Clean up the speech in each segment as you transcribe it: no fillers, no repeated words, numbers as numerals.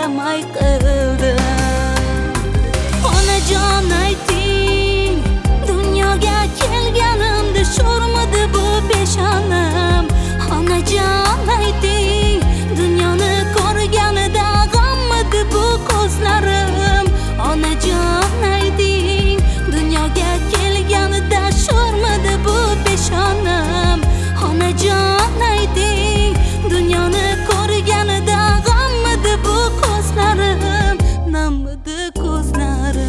indamay qildim. Onajon ayting, dunyoga kelganimda sho'rmidi bu peshonam. Onajon ayting, dunyoni ko'rganida g'ammidi bu ko'zlarim. Onajon ayting, dunyoga kelganida sho'rmidi bu peshonam. Onajon ayting, dunyoni ko'rganida g'ammidi bu ko'zlarim, nammidi ko'zlarim.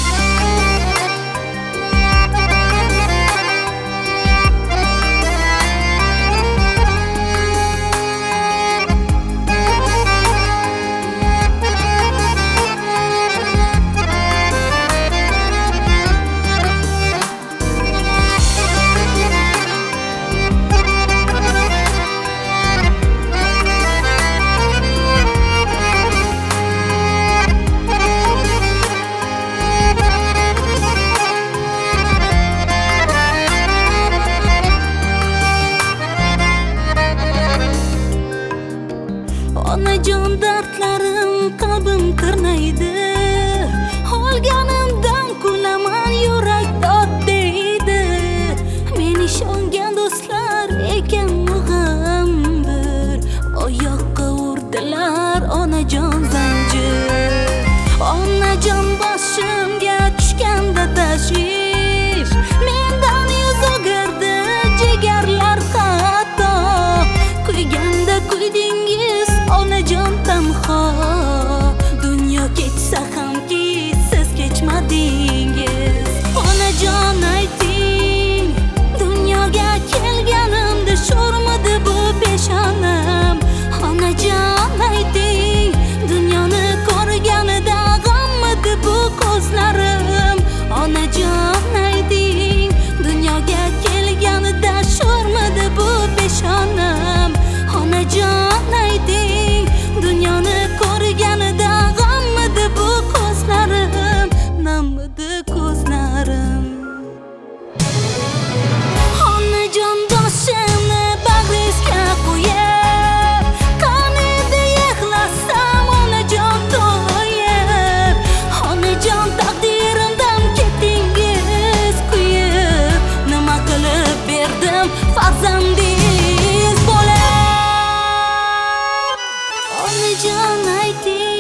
Onajon dardlarim qalbim tirnaydi, olganimdan kulaman yurak dod deydi. Men ishongan do'stlar ekan mug'am bir, oyoqqa urdilar onajon zanjir. Onajon boshimga tushganda tashvish, mendan yuz o'girdi jigarlar hatto. Kuyganda kuydingiz onajon tanho, dunyo kechsa hamki siz kechmadingiz. Onajon ayting, dunyoga kelganimda sho'rmidi bu peshonam. Onajon ayting, dunyoni ko'rganida g'ammidi bu ko'zlarim. Onajon ayting, dunyoga kelganida sho'rmidi bu peshonam. Onajon ayting, dunyoni ko'rganida g'ammidi bu ko'zlarim, nammidi ko'zlarim. Onajon boshimni bag'ringizga qo'yib, qanida yig'lasam onajon to'yib. Onajon taqdirimdan ketdingiz kuyib, nima qilib berdim farzandingiz bo'lib. Onajon ayting,